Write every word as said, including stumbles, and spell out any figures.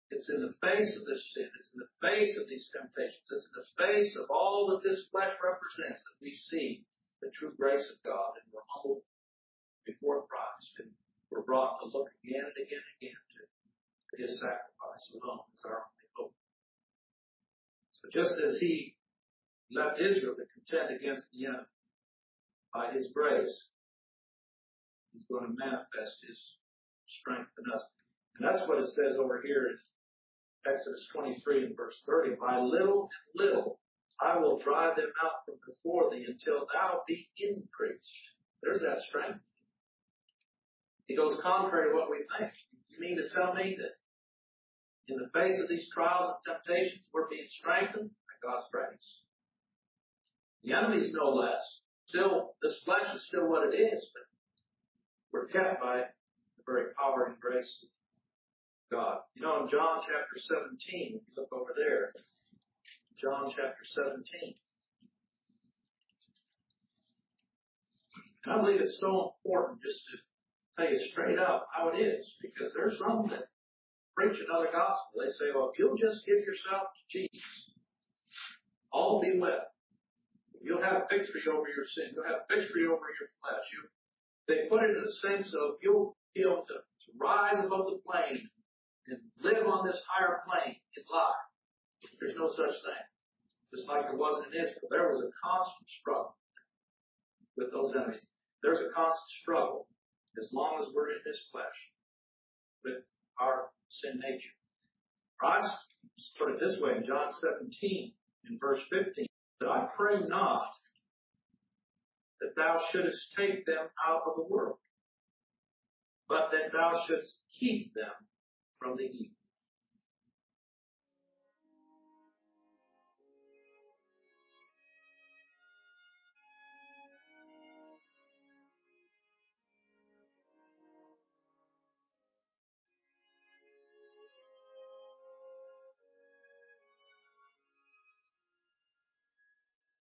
It's in the face of this sin. It's in the face of these temptations. It's in the face of all that this flesh represents that we see the true grace of God, and we're humbled before Christ, and we're brought to look again and again and again to His sacrifice alone as our only hope. So just as He left Israel to contend against the enemy, by His grace, He's going to manifest His strength in us. And that's what it says over here in Exodus twenty-three and verse thirty. By little and little I will drive them out from before thee until thou be increased. There's that strength. It goes contrary to what we think. You mean to tell me that in the face of these trials and temptations, we're being strengthened by God's grace? The enemy's no less. Still, this flesh is still what it is, but we're kept by the very power and grace of God. You know, in John chapter seventeen, if you look over there, John chapter seventeen. And I believe it's so important just to tell you straight up how it is, because there's some that preach another gospel. They say, well, if you'll just give yourself to Jesus, all will be well. You'll have victory over your sin. You'll have victory over your flesh. You, they put it in the sense of you'll be able to, to rise above the plane and live on this higher plane in life. There's no such thing. Just like there wasn't in Israel. There was a constant struggle with those enemies. There's a constant struggle as long as we're in this flesh with our sin nature. Christ put it this way in John seventeen, in verse fifteen. That I pray not that thou shouldest take them out of the world, but that thou shouldest keep them from the evil.